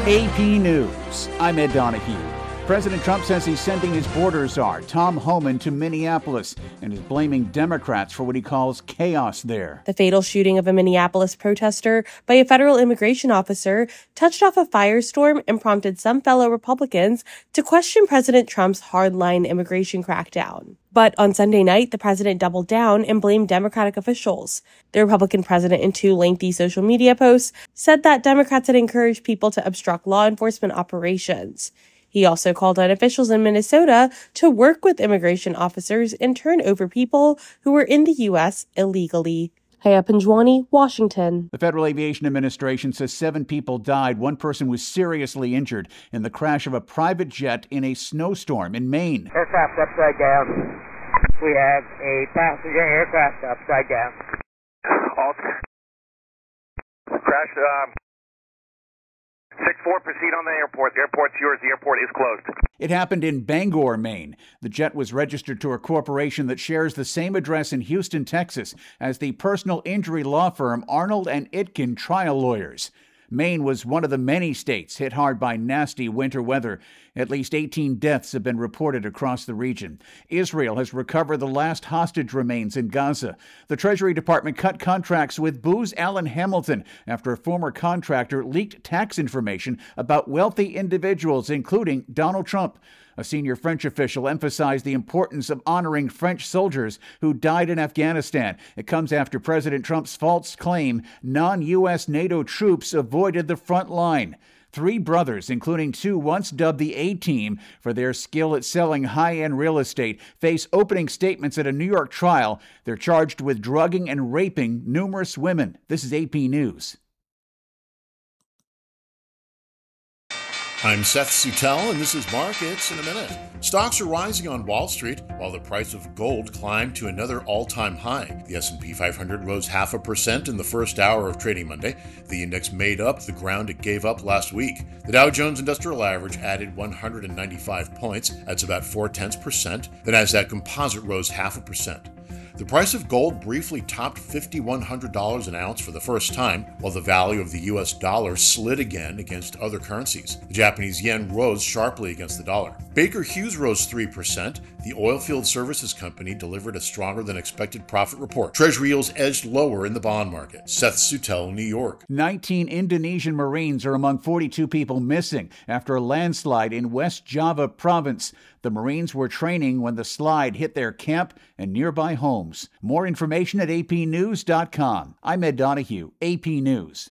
AP News. I'm Ed Donahue. President Trump says he's sending his border czar, Tom Homan, to Minneapolis and is blaming Democrats for what he calls chaos there. The fatal shooting of a Minneapolis protester by a federal immigration officer touched off a firestorm and prompted some fellow Republicans to question President Trump's hardline immigration crackdown. But on Sunday night, the president doubled down and blamed Democratic officials. The Republican president, in 2 lengthy social media posts, said that Democrats had encouraged people to obstruct law enforcement operations. He also called on officials in Minnesota to work with immigration officers and turn over people who were in the U.S. illegally. Haya Panjwani, Washington. The Federal Aviation Administration says 7 people died. 1 person was seriously injured in the crash of a private jet in a snowstorm in Maine. Aircraft upside down. We have a passenger aircraft upside down. Crash, 6-4, proceed on the airport. The airport's yours. The airport is closed. It happened in Bangor, Maine. The jet was registered to a corporation that shares the same address in Houston, Texas, as the personal injury law firm Arnold and Itkin Trial Lawyers. Maine was one of the many states hit hard by nasty winter weather. At least 18 deaths have been reported across the region. Israel has recovered the last hostage remains in Gaza. The Treasury Department cut contracts with Booz Allen Hamilton after a former contractor leaked tax information about wealthy individuals, including Donald Trump. A senior French official emphasized the importance of honoring French soldiers who died in Afghanistan. It comes after President Trump's false claim non-U.S. NATO troops avoided the front line. 3 brothers, including 2 once dubbed the A-Team for their skill at selling high-end real estate, face opening statements at a New York trial. They're charged with drugging and raping numerous women. This is AP News. I'm Seth Suttel, and this is Markets in a Minute. Stocks are rising on Wall Street, while the price of gold climbed to another all-time high. The S&P 500 rose 0.5% in the first hour of trading Monday. The index made up the ground it gave up last week. The Dow Jones Industrial Average added 195 points. That's about 0.4%. The Nasdaq Composite rose 0.5%. The price of gold briefly topped $5,100 an ounce for the first time, while the value of the U.S. dollar slid again against other currencies. The Japanese yen rose sharply against the dollar. Baker Hughes rose 3%. The oilfield services company delivered a stronger than expected profit report. Treasury yields edged lower in the bond market. Seth Suttel, New York. 19 Indonesian Marines are among 42 people missing after a landslide in West Java province. The Marines were training when the slide hit their camp and nearby homes. More information at apnews.com. I'm Ed Donahue, AP News.